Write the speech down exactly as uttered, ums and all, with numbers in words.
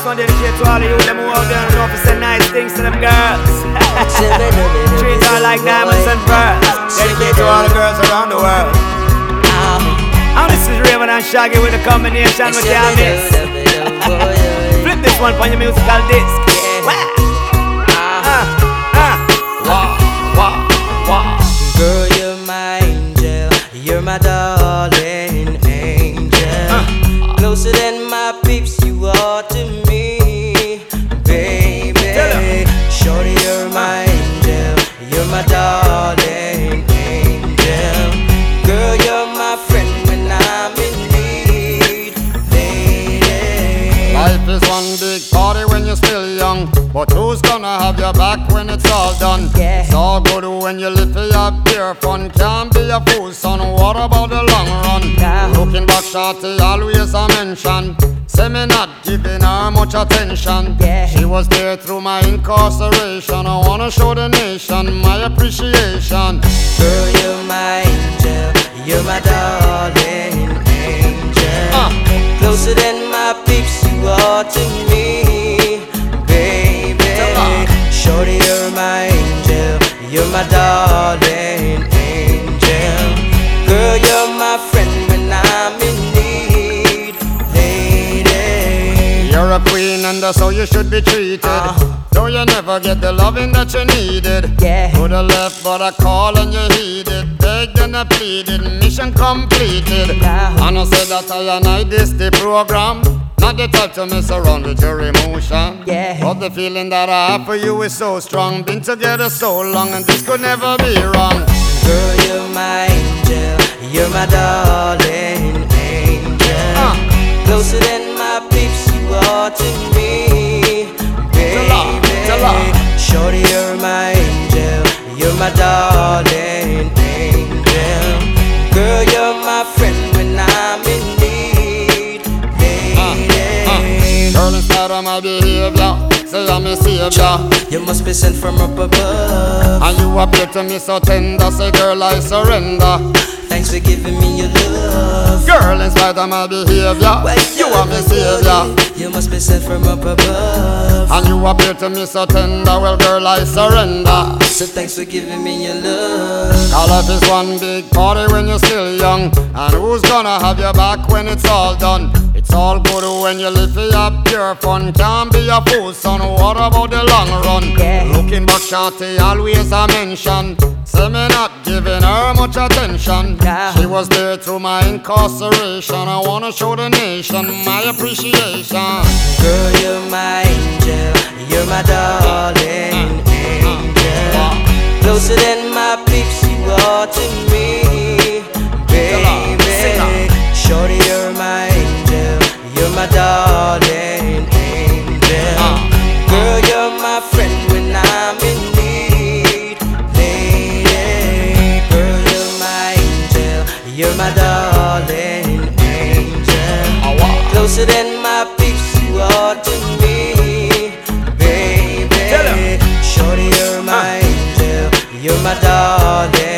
This one dedicated to all of you, them who out there and know to say nice things to them girls. Treat her like diamonds and pearls. Dedicated to all the girls around the world. And this is Raven and Shaggy with the combination with your miss. Flip this one for your musical disc. Ah, ah, wah, wah, wah. Girl, you're my angel, you're my darling angel. uh. Closer than my peeps, you are to me, baby. Shorty, you're my angel, you're my darling angel. Girl, you're my friend when I'm in need, lady. Life is one big party when you're still young, but who's gonna have your back when it's all done? Yeah. It's all good when you live for your pure fun. Can't be a fool, son, what about the long run? Nah. Looking back, shorty, always a mention. Say me not giving her much attention. Yeah. She was there through my incarceration. I wanna show the nation my appreciation. Girl, you're my angel, you're my darling angel. uh. Closer than my peeps, you are to me, baby. Shorty, you're my angel, you're my darling angel. Girl, you're my friend when I'm in need, lady. You're a queen and that's how you should be treated. uh-huh. Though you never get the loving that you needed. Yeah. Could have left but I call and you heeded. Begged and I pleaded, mission completed. Nah. And I said that I and I this the program. Not the type to mess around with your emotion. Yeah. But the feeling that I have for you is so strong. Been together so long and this could never be wrong. Girl, you're my angel, you're my darling angel. uh. Closer than my peeps, you are to me, baby. Tell her. Shorty, you're my angel, you're my darling angel. Girl, you're my friend when I'm in need, lady. Girl, in spite of my behavior, say I'm a savior. You must be sent from up above. And you appear to me so tender. Say girl, I surrender. Thanks for giving me your love. Girl, in spite of my behavior, you are my savior. You must be sent from up above. And you appear to me so tender. Well, girl, I surrender. So thanks for giving me your love. Our life is one big party when you're still young. And who's gonna have your back when it's all done? It's all good when you live for your pure fun. Can't be a fool, son, what about the long run? Yeah. Looking back, shorty, always a mention. Say me not giving her much attention. Nah. She was there through my incarceration. I wanna show the nation my appreciation. Girl, you're my angel, you're my darling angel. Closer than my peeps, you are to me, baby. Shorty, you're my angel, you're my darling angel. Girl, you're my friend when I'm in need, lady. Girl, you're my angel, you're my darling angel. Closer than my peeps, you are to me, baby. Shorty, you're my angel, you're my darling